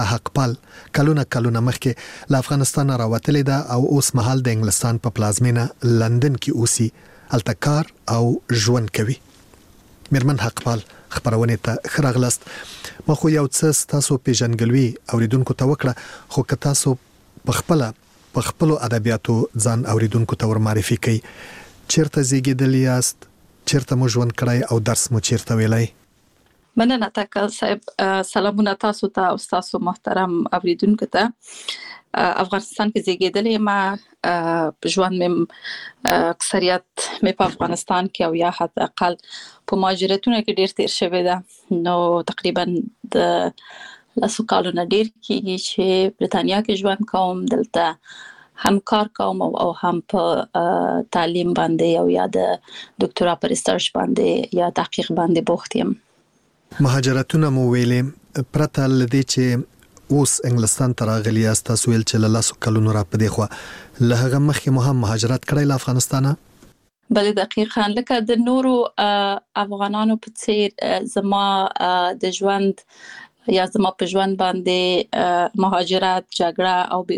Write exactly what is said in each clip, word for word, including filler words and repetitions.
حقپال کلونه کلونه مخکې له افغانستان راوتلې ده او اوس مهال د انګلستان په پلازمینه لندن کې اوسي، هلته کار او ژوند کوي. میرمن حقپال خبرونه ته خراغلست. ما خو یو څه تاسو پیژنګلوي اوریدونکو ته وکړه، خو که تاسو په خپل په خپل ادبیاتو ځان اوریدونکو ته ور معرفي کړئ، چیرته زیږیدلی یاست، چیرته مو ژوند کړی او درس مو چیرته ویلی؟ مننه تکل صاحب. سلامونه تاسو ته او تاسو محترم اوریدونکو ته. افغانستان کې زیږیدلې ما ژوند مې اکثریت مې په افغانستان کې او یا حتی اقل په مهاجرتونو کې ډیر تیر شوی ده. نو تقریبا د لاسو کالونه ډیر کېږي چې برتانیا کې ژوند کوم. دلته هم کار کوم او هم په تعلیم باندې او یا د ډاکټرا پر ریسرچ باندې یا تحقیق باندې بوخت یم. مهاجرتونه مو ویلې، پرته لدې چې اوس انګلستان ته راغلی یاست، تاسو ویل چې له لاسو کلونو را پدې خو له هغه مخکې مو هم مهاجرت کړی له افغانستانه؟ بله دقیقاً، لکه د نورو افغانانو په څیر زما د ژوند یا زما په ژوند باندې مهاجرت، جګړه او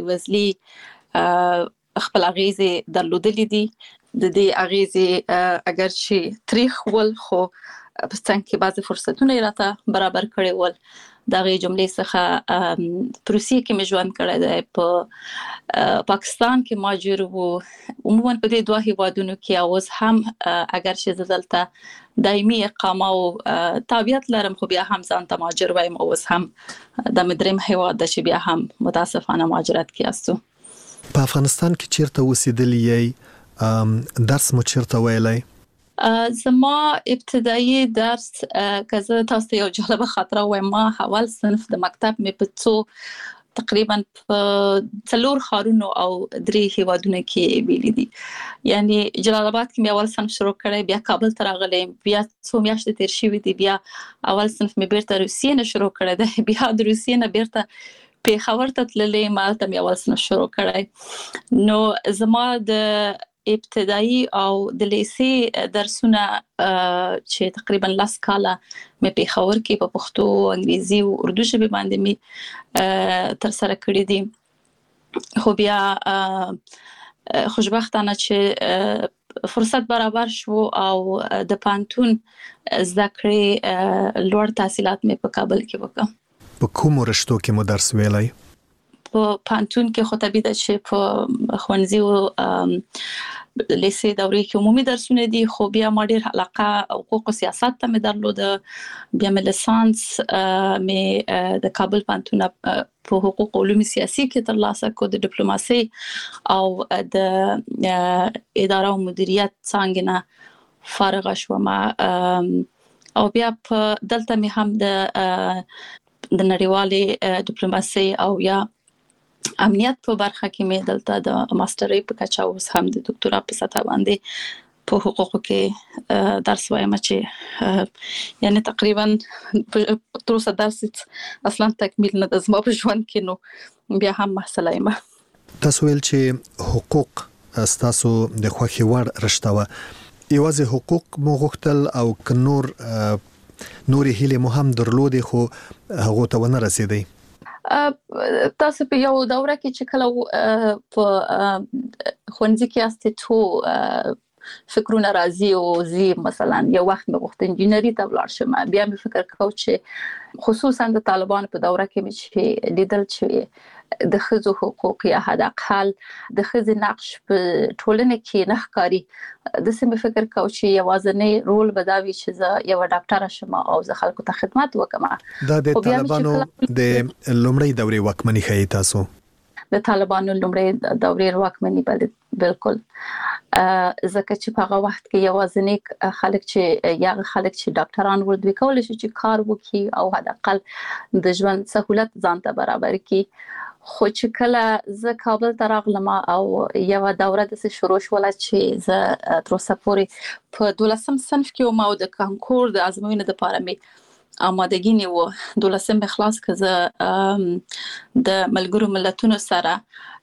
بېوزلي خپل اغیزې درلودلې دي. د دې اغیزې اگر چې تاریخ ول خو په څنګه کې بعضی فرصتونه راته برابر کړي ول. دغه جملې څخه په روسیې کې مې ژوند کړی دی، په پاکستان کې مهاجر وو، عموما په دې دوه هیوادونو کې. اوس هم اگر چې زه دلته دایمي اقامه او تابعیت لرم خو بیا هم ځان ته مهاجر وایم. اوس هم د مدریم هیواد د چې بیا هم متاسفانه مهاجرت کې استو. په افغانستان کې چیرته اوسېدلی یې؟ درس مو چیرته ویلی؟ زما ابتدایي درس که زه تاسو ته یو جالبه خاطره وایم، ما اول صنف د مکتب مې په څو تقریبا په څلور ښارونو او درې هیوادونو کې ویلي دي. یعنی جلال آباد کې مې اول صنف شروع کړی، بیا کابل ته راغلم، بیا څو میاشتې تیر شوې دي، بیا اول صنف مې بیرته روسیې نه شروع کړی دی، بیا د روسیې نه بیرته پیښور ته تللې، مالته مې اول صنف شروع کړی. نو زما د ابتدایي او د لیسې درسونه چې تقریبا لاس کاله مې پیښور کې په پښتو، انګریزي او اردو ژبه باندې مې تر سره کړې دي. خو بیا خوشبختانه چې فرصت برابر شو او د پانتون زده کړې لوړ تحصیلات مې په کابل کې وکړم. په کومو رشتو کې مو درس ویلی؟ په پانتون کې خو طبیعي ده چې په ښوونځي او لیسې دورې کې عمومي درسونه دي، خو بیا ما ډېر علاقه حقوق او سیاست ته مې درلوده. بیا مې لیسانس مې د کابل پانتون په حقوق او علوم سیاسي کې ترلاسه کړ، د ډیپلوماسي او د اداره او مدیریت څانګې نه فارغه شوم. او بیا په دلته مې هم د د نړیوالې ډیپلوماسي او یا امنیت په برخه کې مې دلته د ماسترۍ په کچه اوس هم د ډاکټرا په سطح باندې په حقوقو کې درس وایم، چې یعنی تقریبا تر اوسه درس اصلا تکمیل نه د زما په ژوند کې، نو بیا هم محصله یم. تاسو ویل چې حقوق تاسو د خوښې وړ رشته وه، یوازې حقوق مو غوښتل او که نور نورې هیلې مو هم درلودې خو هغو ته ونه رسېدئ؟ تاسو په یو دوره کې چې کله په ښوونځي کې یاستئ څو فکرونه راځي او زی مثلا یو وخت مې غوښتل انجینري ته ولاړ شم، بیا مې فکر کاوه چې خصوصا د طالبانو په دوره کې مې چې لیدل چې د ښځو حقوق یا حد اقل د ښځې نقش په ټولنه کې نه ښکاري. داسې مې فکر کاوه چې یوازینی رول به دا وي چې زه یوه ډاکټره شم او زه خلکو ته خدمت وکړم. دا د طالبانو د لومړۍ دورې واکمني ښیي تاسو؟ د طالبانو لومړۍ دورې واکمني بالکل، ځکه چې په هغه وخت کې یوازینی خلک چې یا خلک چې ډاکټران ول دوی کولای شي چې کار وکړي او حد اقل د ژوند سہولت ځان ته برابر کړي. خو چې کله زه کابل ته راغلم او یو دوره د شروع شول چې زه تر اوسه پورې په دولسم صنف کې وم او د کانکور د ازموینې لپاره مې آمادګي نیوه. دولسم خلاص که زه د ملګرو ملتونو سره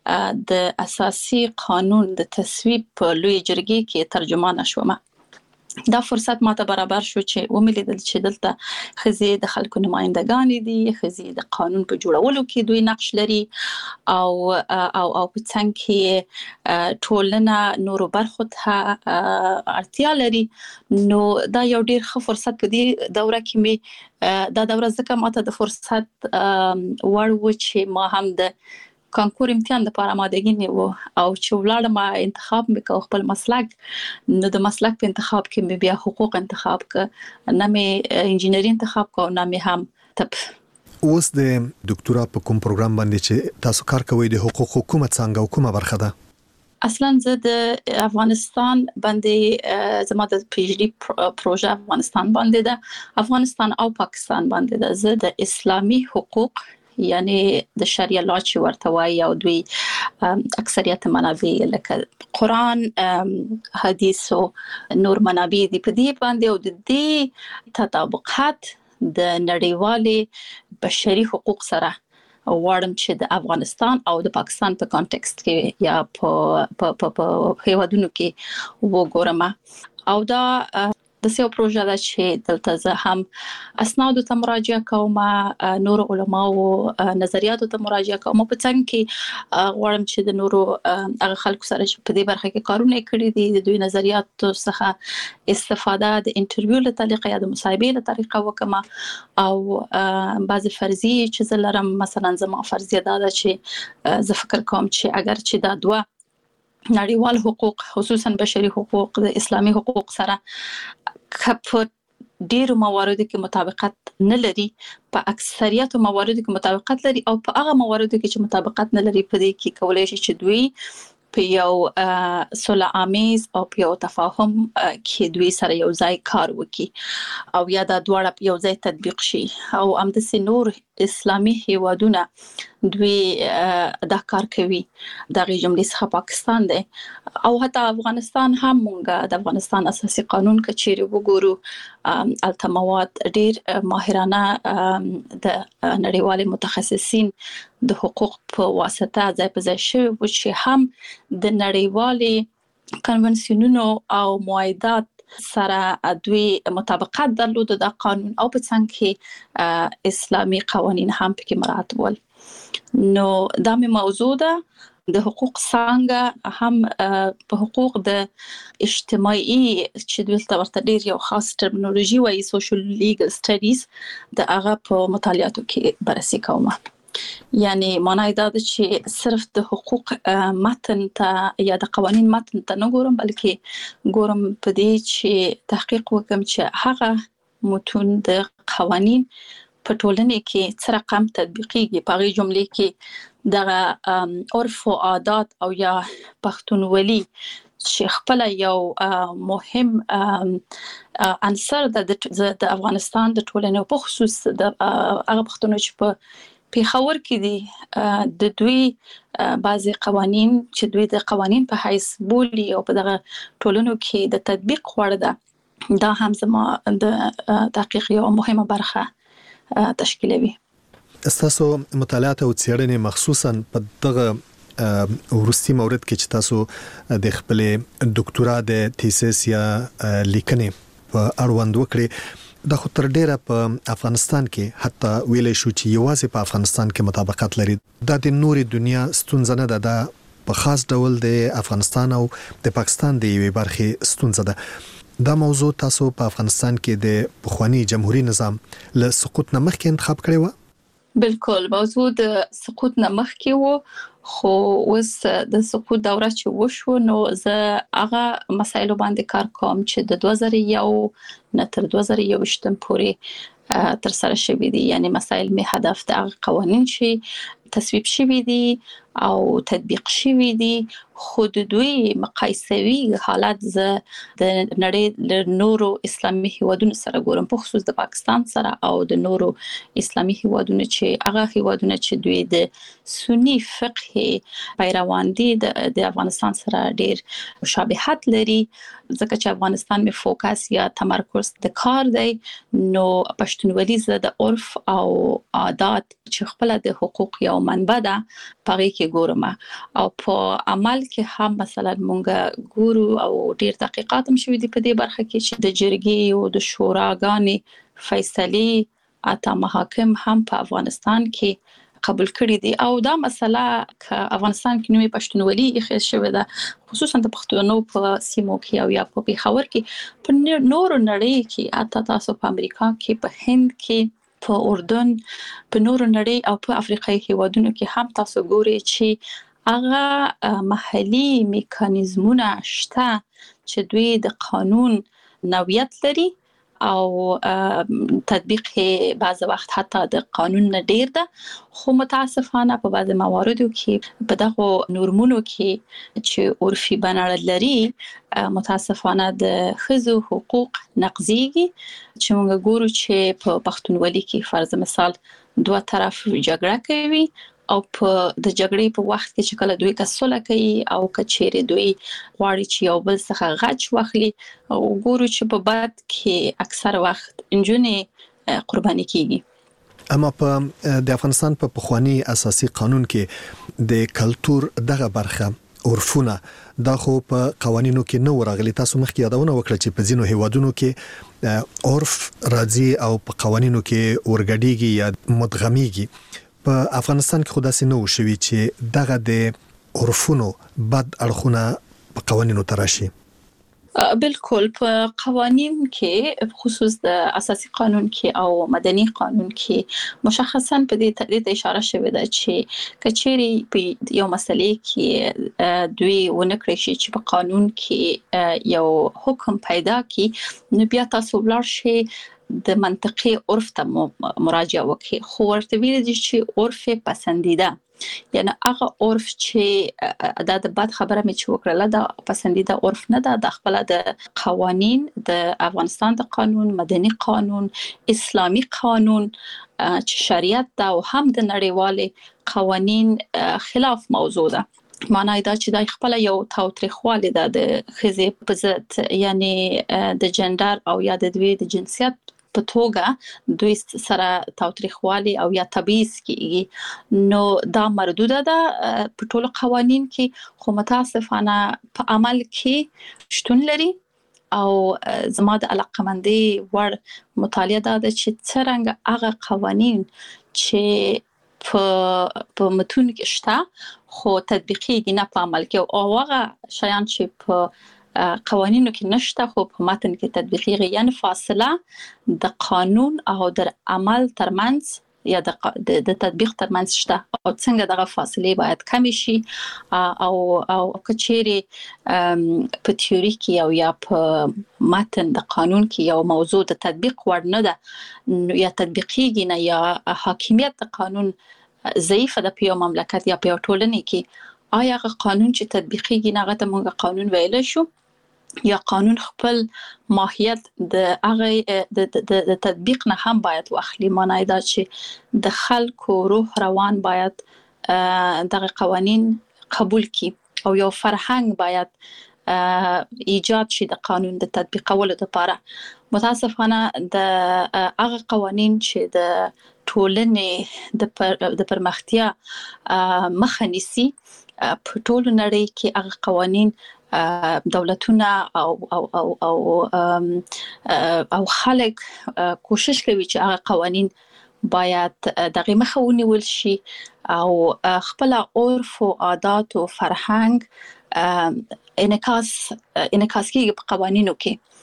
د اساسي قانون د تصویب په لوی جرګې کې ترجمانه شوم. دا فرصت ماته برابر شو چې وملیدل چې دلته خزي د خلکو نمائندګان دي، خزي د قانون په جوړولو کې دوی نقش لري او او او په څنګه کې ټولنه نورو برخو ته اړتیا لري. نو دا یو ډیر ښه فرصت په دې دوره کې می دا دوره ځکه ماته د فرصت وړ و چې ما هم د کانکور امتحان لپاره آمادګي نیو او چې ولاړم انتخاب وکاو خپل مسلک. نو د مسلک په انتخاب کې مې بیا حقوق انتخاب ک، نه مې انجینری انتخاب کو، نه مې هم طب. اوس د ډاکټرا په کوم پروګرام باندې چې تاسو کار کوئ د حقوق حکومت څنګه کومه برخه ده؟ اصلا زه د افغانستان باندې زما د پی ایچ ډي پروژه افغانستان باندې ده، افغانستان او پاکستان باندې ده. زه د اسلامي حقوق یعنی د شریعه لا چې ورته وایي او دوی اکثریت منابع لکه قرآن، حدیث او نور منابع دي په دې باندې او د دې تطابقات د نړیوالې بشري حقوق سره وړم چې د افغانستان او د پاکستان په کانټکست کې یا په په په هیوادونو کې وګورم. او دا د سیو پروژه ده چې دلته زه هم اسناد ته مراجعه کوم، نور علماو نظریاتو ته مراجعه کوم، په څنګه کې غواړم چې د نورو هغه خلکو سره چې په دې برخه کې کارونه کړي دي د دوی نظریاتو څخه استفاده د انټرویو له طریقې یا د مصاحبې له طریقې وکم. او بعضی فرضیه چې زه لرم، مثلا زما فرضیه دا ده چې زه فکر کوم چې اگر چې دا دوه نړیوال حقوق خصوصا بشري حقوق د اسلامي حقوق سره په ډیرو مواردو کې مطابقت نه لري، په اکثریت مواردو کې مطابقت لري او په هغه مواردو کې چې مطابقت نه لري په دې کې کولای شي چې دوی په یو صلح آمیز او په یو تفاهم کې دوی سره یو ځای کار وکړي او یا دا دواړه یو ځای تطبیق شي. او همداسې نور اسلامي هیوادونه دوی دا کار کوي، دغه جملې څخه پاکستان دی او حتی افغانستان هم. مونږ د افغانستان اساسي قانون کچېری وګورو، الته مواد ډیر ماهرانه د نړیوال متخصصین د حقوق په واسطه ځای په ځای شوی و چې هم د نړیوال کنونسیونونو او معاهدات سره دوی مطابقت درلود د قانون او په څنګه کې اسلامي قوانين هم پکې مراعات ول. نو دا مې موضوع ده د حقوق څنګه هم په حقوق د اجتماعي چې دلته ورته ډیر یو خاص ټرمینولوژي وایي سوشل لیګل سټډیز د هغه په مطالعاتو کې بررسي کوم. یعنی معنی دا ده چې صرف د حقوق متن ته یا د قوانین متن ته نه ګورم، بلکې ګورم په دې چې تحقیق وکم چې هغه متون د قوانین په ټولنه کې څه رقم تطبیقيږي. په هغه جملې کې د عرف او عادات او یا پښتونولي چې خپل یو مهم عنصر د افغانستان د ټولنې په خصوص د هغه پښتون چې په پیښور کې دي د دوی بعضي قوانين چې دوی د قوانين په حیث بولي او په دغه ټولنو کې د تطبیق وړ ده، دا هم زما د تحقیق یو مهمه برخه تشکیلوي. تاسو مطالعات او څېړنې مخصوصا په دغه ورستي مورد کې چې تاسو د خپل ډاکټرا د تھیسس یا لیکنې په اړوند وکړي، د خو تر ډیره په افغانستان کې حتی ویلې شو چې یوازې په افغانستان کې مطابقت لري. دا د نوري دنیا ستونزه نه ده، دا په خاص ډول د افغانستان او د پاکستان د یوې برخې ستونزه ده. دا موضوع تاسو په افغانستان کې د پخوانی جمهوریت نظام له سقوط نه مخکې انتخاب کړی و؟ بالکل، موضوع د سقوط نه مخکې و، خو اوس د سقوط دوره چې وشو نو زه هغه مسایلو باندې کار کوم چې د دوه زره یو نه تر دوه زره یوویشت پورې تر سره شوي دي. یعنی مسایل می هدف د قوانین شي تصویب شوي دي او تطبیق شوي دي، خو د دوی مقایسوي حالت زه د نړۍ له نورو اسلامي هیوادونو سره ګورم، په خصوص د پاکستان سره او د نورو اسلامي هیوادونو چې هغه هیوادونه چې دوی د سنی فقه پیروان دي د افغانستان سره ډیر مشابهت لري. ځکه چې افغانستان می فوکس یا تمرکز د کار دی، نو پښتونولي زه د عرف او عادات چې خپل د حقوق یو منبع ده پاره کې ګورم او په عمل کې هم مثلا مونږ ګورو او ډیر تحقیقات هم شوي دي په دې برخه کې چې د جرګې او د شوراګانې فیصله اته محاکم هم په افغانستان کې قبول کړی دي او دا مسله ک افغانستان کې نوې پښتونولي اخیس شوې ده خصوصا د پښتونو په سیمو کې او یا په پیښور کې په نورو نړۍ کې اته تاسو په امریکا کې په هند کې په اردن په نورو نړۍ او په افریقایي هیوادونو کې هم تاسو ګورئ چې هغه محلي میکانیزمونه شته چې دوی د قانون نوعیت لري او تطبیق بعض وخت حتی د قانون نه ډیر ده خو متاسفانه په بعض مواردو کې په دغه نورمونو کې چې عرفي بنړ لري متاسفانه د ښځو حقوق نقضيږي چې موږ ګورو چې په پښتونولي کې فرض مثال دوه طرف جګړه کوي او په د جګړې په وخت کې چې کله دوی کسوله کوي او کچېره دوی غواړي چې یو بل څخه غچ واخلي او ګورو چې په بعد کې اکثر وخت انجونې قرباني کیږي اما په د افغانستان په پخوانی اساسي قانون کې د کلچر دغه برخه عرفونه دا خو په قوانینو کې نو راغلي تاسو مخکې یادونه وکړه چې په ځینو هیوادونو کې عرف راځي او په قوانینو کې ورګډيږي یا مدغميږي په افغانستان کې خداسي نو شوي چې دغه د عرفونو بد اړخونه په قوانینو تراشي بالکل په قوانین کې خصوص د اساسي قانون کې او مدني قانون کې مشخصا په دې تدید اشاره شوې ده چې کچېری په یو مسلې کې دوی ونکړي شي چې په قانون کې یو حکم پیدا کی نو بیا تاسو ولر شي د منطقي عرف ته مراجعه وکړي خو ورته ویل دي چې عرف پسندیده یعنی هغه عرف چې د بد خبره مې چې وکړه دا پسندیده عرف نه ده د خپل د قوانین د افغانستان د قانون مدني قانون اسلامي قانون چې شریعت دا او هم د نړیوال قوانین خلاف موضوع ده معنی دا چې د خپل یو تاوتریخواله ده د خزې په ضد یعنی د جندر او یا د دوی د جنسیت په توګه دوی سره تاوتریخواله او یا تبعیض کیږي نو دا مردوده ده په ټولو قوانین کې خو متاسفانه په عمل کې شتون لري او زما د علاقمندي ور مطالعه ده چې څنګه هغه قوانین چې په په متون کې شته خو تطبیقي نه په عمل کې او هغه شیان چې په قوانینو کې نشته خو په متن کې تطبیقي یعنی فاصله د قانون او د عمل ترمنځ یا د د تطبیق ترمنځ شته او څنګه دغه فاصله باید کم شي او او کچېری په تیوري کې او یا په متن د قانون کې یو موضوع د تطبیق وړ نه ده یا تطبیقي نه یا حاکمیت د قانون ضعیفه د پیو مملکت یا پیو ټولنې کې آیا قانون چې تطبیقي نه غته مونږ قانون ویل شو یا قانون خپل ماهیت د هغه د تطبیق نه هم باید واخلي معنی دا چې د خلکو روح روان باید دغه قوانین قبول کی او یو فرهنګ باید ایجاد شي د قانون د تطبیقولو لپاره متاسفانه د هغه قوانین چې د ټولنې د پر د پرمختیا مخه نیسي په ټولو نړۍ کې هغه قوانین دولتونه او او او او او خلک کوشش کوي چې هغه قوانین باید دغه مخه ونیول شي او خپل عرف او عادات او فرهنګ انعکاس انعکاس کوي په قوانینو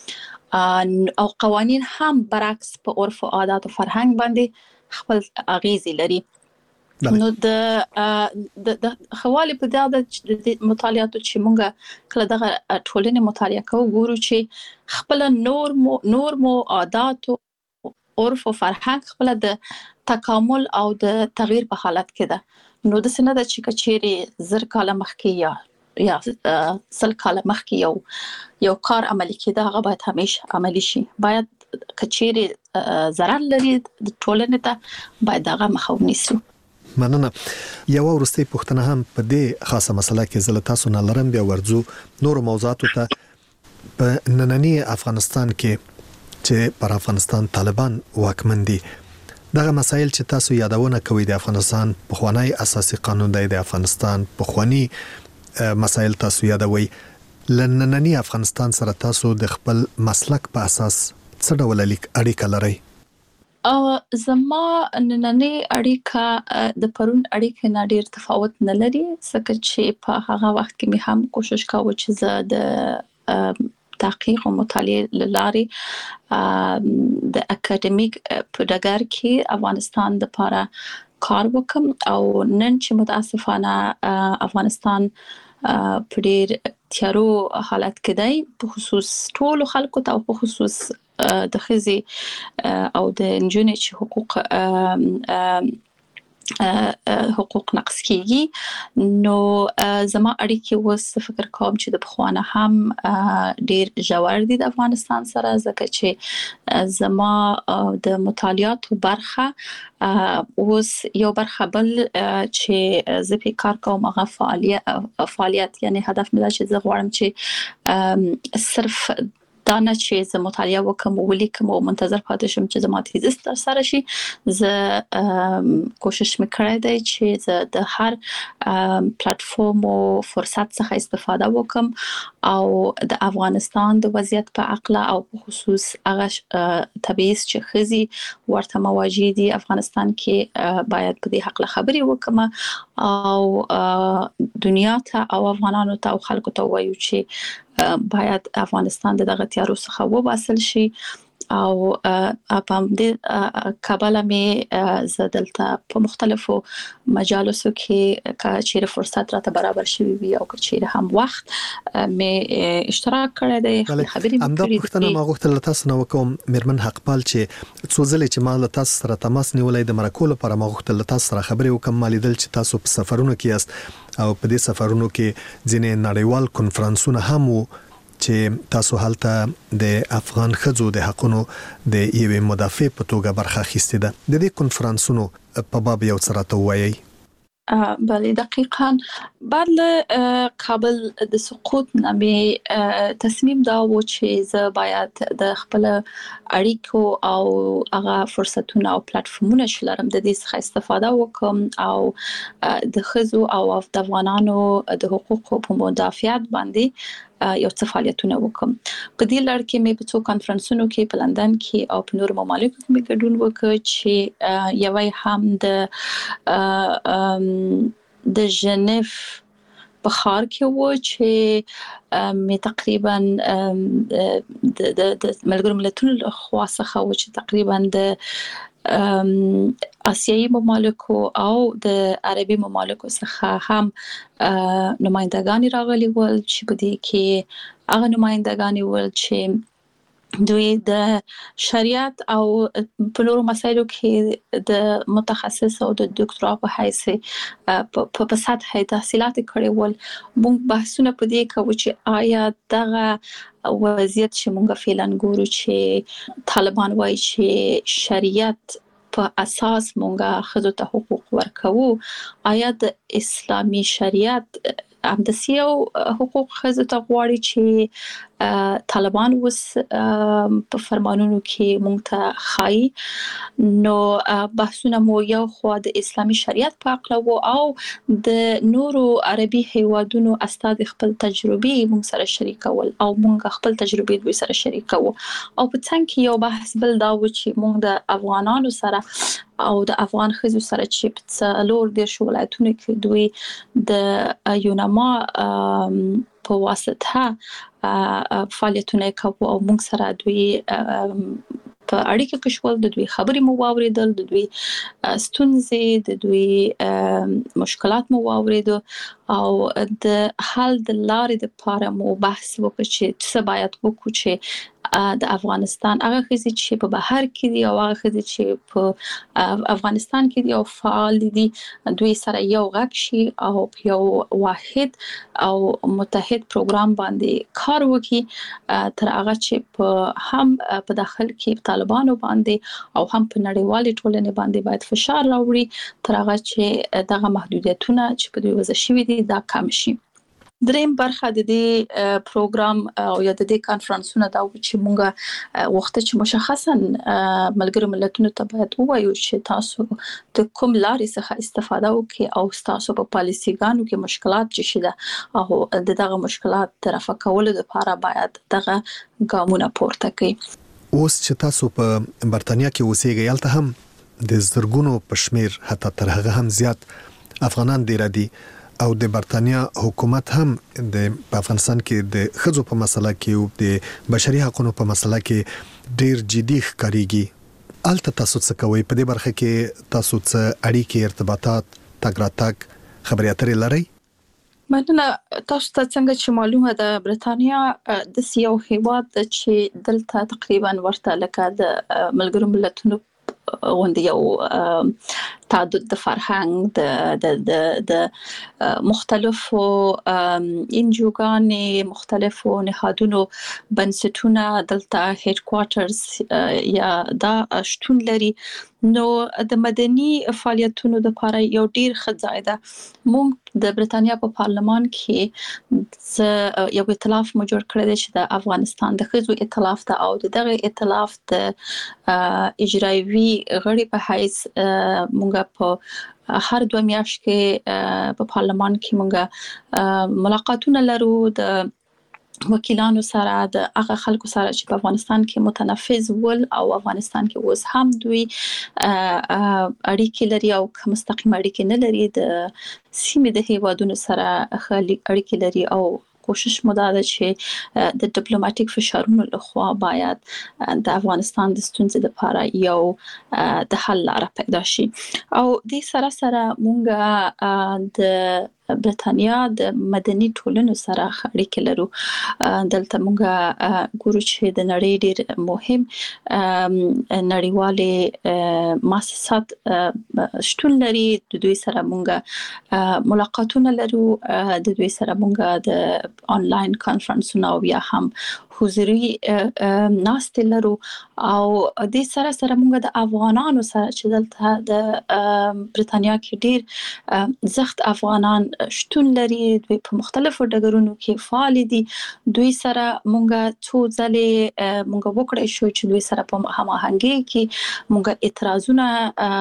کې او قوانین هم برعکس په عرف او عادات او فرهنګ باندې خپل اغیز لري نو د د خواله په دغه مطالعاتو چې مونږه کله دغه ټولنې مطالعه کوو ګورو چې خپل نورم نورم عادت او عرف او فرهنګ خپل د تکامل او د تغییر په حالت کې ده نو د سند چې کچېری زر کاله مخکې یا یا سل کاله مخکې یو یو کار عملي کېده هغه باید همیشه عملي شي باید کچېری ضرر لري د ټولنې ته باید هغه مخه ونیسو مننه یو ورستي پښتنه هم په دې خاصه مسله کې زله تاسو نه لرم بیا ورځو نور موضوعاتو ته په نننی افغانستان کې چې پر افغانستان طالبان واکمن دي دغه مسایل چې تاسو یادونه کوي د افغانستان پخوانی اساسي قانون دی د افغانستان پخوانی مسایل تاسو یادوي لنننی افغانستان سره تاسو د خپل مسلک په اساس څه ډول اړیکه لرئ؟ ا زما نننی اړیکه د پرون اړیکه نه ډیر تفاوت نه لري، ځکه چې په هغه وخت کې مې هم کوشش کاوه چې زه د تحقیق او مطالعه لاري د اکیډمیک په ډګر کې افغانستان د لپاره کار وکم، او نن چې متاسفانه افغانستان په ډیر تیارو حالت کې دی، په خصوص ټول خلکو ته او په خصوص د خزي او د انجونې چې حقوق حقوق نقص کیږي. نو زما اړیکې وس فکر کوم چې د بخوانه هم ډیر ژور دي د افغانستان سره، ځکه چې زما د مطالعات برخه اوس یو برخه بل چې زه په کار کوم هغه فعالیت فعالیت یعنی هدف مې دا چې زه غواړم چې صرف دا نه چې زه مطالعه وکم او ولیکم او منتظر پاتې شم چې زما تیزس تر سره شي. زه کوشش میکړای دی چې زه د هر پلیټفارم او فرصت څخه استفاده وکم او د افغانستان د وضعیت په اړه او په خصوص هغه تبعیض چې خزي ورته مواجه دي افغانستان کې باید په دې حق خبري وکم او دنیا ته او افغانانو ته او خلکو ته وایو چې باید افغانستان دغه تیارو څخه وباسل شي. او په دې کابل مې زدلته په مختلفو مجالسو کې کچېر فرصت راته برابر شوی وي او کچېر هم وخت مې اشتراک کړی دی خبرې هم د پښتنه ما غوښتل تاسو نو کوم میرمن حقپال چې څو ځلې چې ما له تاسو سره تماس نیولای د مرکو لپاره ما غوښتل تاسو سره خبرې وکم، مالیدل چې تاسو په سفرونو کې یاست او په دې سفرونو کې ځینې نړیوال کنفرانسونه هم وو چې تاسو هلته د افغان خځو د حقونو د یوې مدافع په توګه برخه اخیستې ده. د دې کنفرانسونو په باب یو څه راته وایي؟ بله دقیقاً بعد له کابل د سقوط نامې تصمیم دا و چې زه باید د خپل اړیکو او هغه فرصتونه او پلیټفارمونه چې لرم د دې څخه استفاده وکم او د خزو او د افغانانو د حقوقو په مدافعت باندې یو څه فعالیتونه وکم. په دې لړ کې مې په څو کانفرنسونو کې په لندن کې او په نور ممالکو کې مې ګډون وکړ چې یوه هم د د ژنیف په ښار کې و چې مې تقریبا د د ملګرو ملتونو له خوا څخه و چې تقریبا د آسیایي ممالکو او د عربي ممالکو څخه هم نمائندگان راغلي ول چې په دې کې هغه نمائندگان ول چې دوی د شریعت او په نورو مسایلو کې د متخصص او د ډاکټرا په حیث په سطح تحصیلات کړي ول. موږ بحثونه په دې کوو چې آیا دغه وضعیت چې موږ فعلا ګورو چې طالبان وایي چې شریعت په اساس مونږه خزو ته حقوق ورکوو، آیا د اسلامي شریعت هم د سیو حقوق خزو ته غواړي چې طالبان وس په فرمانونو کې مونږ ته خای؟ نو بحثونه مو یو خو د اسلامي شریعت په اړه وو او د نورو عربي هیوادونو استاد خپل تجربې مونږ سره شریکول او مونږ خپل تجربې دوی سره شریکو. او په څنګه کې یو بحث بل دا و چې مونږ د افغانانو سره او د افغان خزو سره چې په څلور د ولایتونو کې دوی د یونما په واسطه فعالیتونه کوي او موږ سره دوی په اړیکه کې شول، د دوی خبرې مو واوریدل، د دوی ستونزې، د دوی مشکلات مو واورید او د حل د لارې لپاره مو بحث وکړ چې څه باید وکړو چې د افغانستان هغه خزي چې په بهر کې دي او هغه خزي چې په افغانستان کې دي او فعال دي دوی سره یو غږ شي او یو واحد او متحد پروګرام باندې کار وکړي تر هغه چې په هم په داخل کې طالبانو باندې او هم په نړیوالې ټولنې باندې باید فشار راوړي تر هغه چې دغه محدودیتونه چې په دوی وضع شوي دي دا کم شي. دریم برخه د دې پروګرام او یا د دې کانفرنسونو دا چې مونږه وخت چې مشخصا ملګرو ملتونو ته باید ووایو چې تاسو د کوم لارې څخه استفاده وکړئ او تاسو په پالیسيګانو کې مشکلات چې شته او د دغه مشکلات طرفه کولو لپاره باید دغه ګامونه پورته کړئ. اوس چې تاسو په برتانیا کې اوسېږئ یالته هم د زرګونو پښمیر حتی تر هغه هم زیات افغانان دی را دي او د برتانیا حکومت هم د افغانستان کې د خځو په مسله کې او د بشري حقوقو په مسله کې ډیر جدي ښکاریږي. الته تاسو څه کوئ په دې برخه کې؟ تاسو څه اړیکې ارتباطات تګ راتګ خبرې اترې لرئ؟ مننه. تاسو ته څنګه چې معلومه ده برتانیا د یو هیواد چې دلته تقریبا ورته لکه د ملګرو ملتونو غونډه یو تعدد د فرهنګ د د د د مختلفو انجوګانې مختلفو نهادونو بنسټونه دلته هډ کوارټرز یا دا شتون لري. نو د مدني فعالیتونو لپاره یو ډیر ښه ځای ده. موږ د برتانیا په پارلمان کې یو ائتلاف مو جوړ کړی دی چې د افغانستان د خځو ائتلاف ته او دغه ائتلاف د اجرایوي غړي په حیث موږ په هر دوه میاشتې کې په پارلمان کې موږ ملاقاتونه لرو د وکیلانو سره د هغه خلکو سره چې په افغانستان کې متنفذ ول او افغانستان کې اوس هم دوی اړیکې لري او مستقیم اړیکې نه لري د سیمې د هیوادونو سره اړیکې لري او کوشش مو دا ده چې د ډیپلوماټیک فشارونو لخوا باید د افغانستان د ستونزې لپاره یو د حل لاره پیدا شي. او د سره سره مونږ د برتانیا د مدني ټولنو سره اړیکې لرو. دلته مونږ ګورو چې د نړۍ ډېر مهم نړیوالې مؤسسات شتون لري. د دوی سره مونږ ملاقاتونه لرو. د دوی سره مونږ د آنلاین کانفرنسونه او یا هم حضوري ناست لرو او د سره سره مونږ د افغانانو سره چې دلته د برتانیا کې ډیر زخت افغانان شتون لري. دوی په مختلفو ډګرونو کې فعال دي. دوی سره مونږ څو ځلې مونږ وکړای شو چې دوی سره په هماهنګي کې مونږ اعتراضونه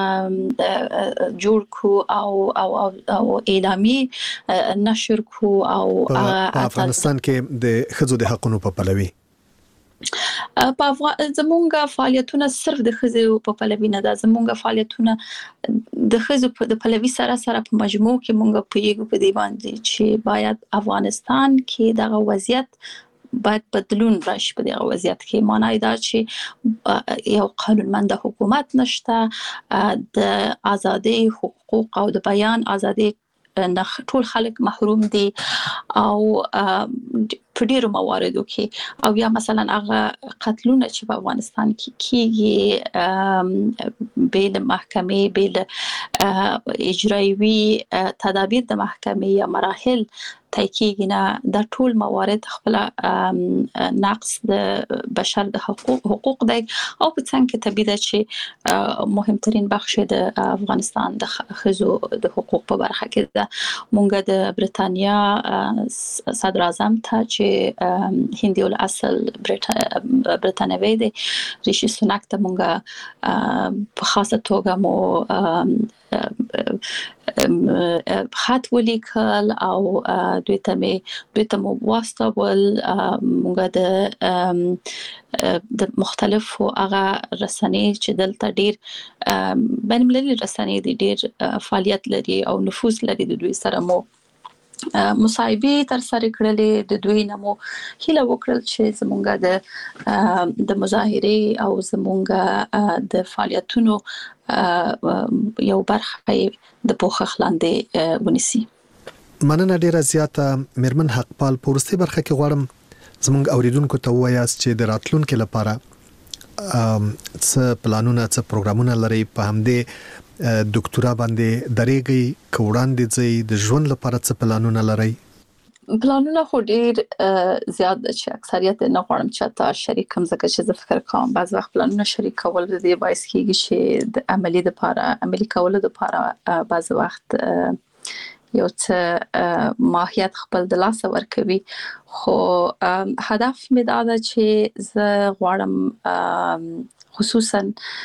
جوړ کو او او او اعلامی نشر کو او په افغانستان کې د خځو د حقوقو په پلوي په افغان زمونږ فعالیتونه صرف د خځو په پلوي نه ده. زمونږ فعالیتونه د خځو د پلوي سره سره په مجموع کې مونږ په یو په دی باندې چې باید افغانستان کې دغه وضعیت باید بدلون راشي. په دغه وضعیت کې معنی دا چې یو قانونمند حکومت نشته، د ازادي حقوق او د بیان ازادي ټول خلک محروم دي او په ډیرو مواردو کې او یا مثلا هغه قتلونه چې په افغانستان کې کېږي بیل محکمې بیل اجرایوي تدابیر د محکمې یا مراحل تحقیق نه د ټول موارد خپل نقص د بشر د حقوق حقوق دی او په څنګه کې طبيعي ده چې مهمترین بخش د افغانستان د خزو د حقوق په برخه کې ده. مونږ د برتانیا صدر اعظم ته چې هندي ول اصل برتانوي دی ریشي سوناک ته مونږ په خاصه توګه مو خط ولیکل او دوی ته می دوی ته مو واستول. مونږ د د مختلفو هغه رسنۍ چې دلته ډیر بین المللي رسنۍ دي ډیر فعالیت لري او نفوذ لري. د دوی سره مو مصاحبه تر سره کړلې. د دوی نمو هیله وکړل چې زمونږ د د مظاهره او زمونږ د فعالیتونو یو برخه د پوښښ لاندې ونیسي. مننه ډیره زیاته میرمن حقپال. پورسته برخه کې غواړم زمونږ اوریدونکو ته وایاست چې د راتلونکو لپاره څه پلانونه څه پروګرامونه لري په همدې ډاکټرا باندې درېږي کوړان دي چې د ژوند لپاره څه پلانونه لري؟ پلانونه خو ډیر زیات چې اکثریت نه غواړم چې تا شریکم زکه چې زه فکر کوم بعض وخت پلانونه شریک کول د دې باعث کیږي چې د عملی لپاره عملی کول لپاره بعض وخت یو څه ماهیت خپل د لاس ورکوي خو هدف مې دا ده چې زه غواړم خصوصا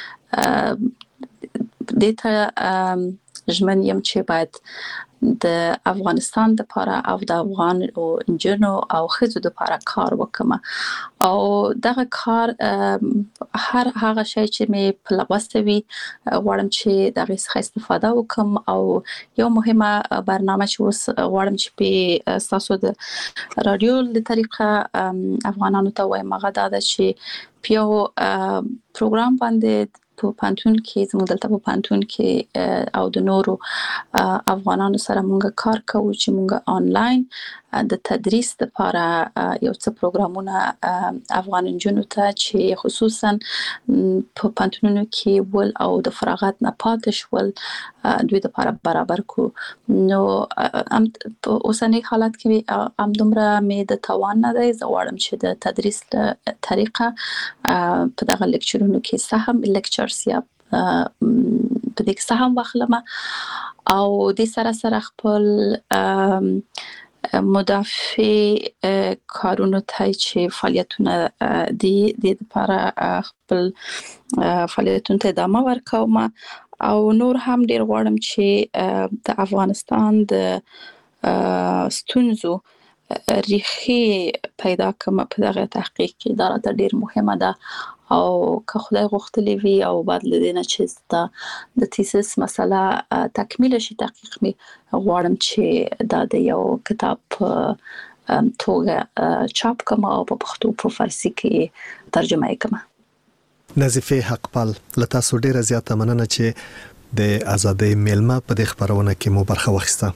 دته ژمن یم چې باید د افغانستان لپاره او د افغان او انجنونو او خزو لپاره کار وکم او دغه کار هر هغه شی چې مې په لوستوي غواړم چې دغه څخه استفاده وکم او یو مهمه برنامه چې اوس غواړم چې په تاسو د رادیو د طریقه افغانانو ته وایم هغه دا چې پیو پروګرام باندې په پانتون کې زموږ دلته په پانتون کې او د نورو افغانانو سره مونږ کار کوو چې مونږ آنلاین د تدریس لپاره یو څه پروګرامونه افغان انجنونو ته چې خصوصا په پانتونونو کې ول او د فراغت نه پاتې شول دوی لپاره برابر کو نو ام په اوسنۍ حالت کې ام دومره مې د توان نه دی زوړم چې د تدریس طریقه په دغه لیکچرونو کې سهم لیکچرز یا په دې کې سهم واخلم او د سره سره خپل مدافع کارونو ته چې فعالیتونه دي د لپاره خپل فعالیتونو ته ادامه ورکوم او نور هم ډیر غواړم چې د افغانستان د ستونزو ریخي پیدا کوم په دغه تحقیق کې دا راته ډیر مهمه ده او که خدای غوښتلی وي او بعد لدینه چې د تیسیس مسله تکمیل شي تحقیق می غواړم چې دا د یو کتاب توګه چاپ کوم او په پښتو په فارسی کې ترجمه کوم. نظیفه حقپال لته سو ډیره زیاته مننه چې د ازادۍ میلمه په دې خبرونه کې مو برخه واخیسته.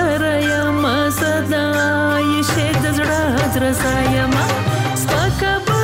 رسایم سپکه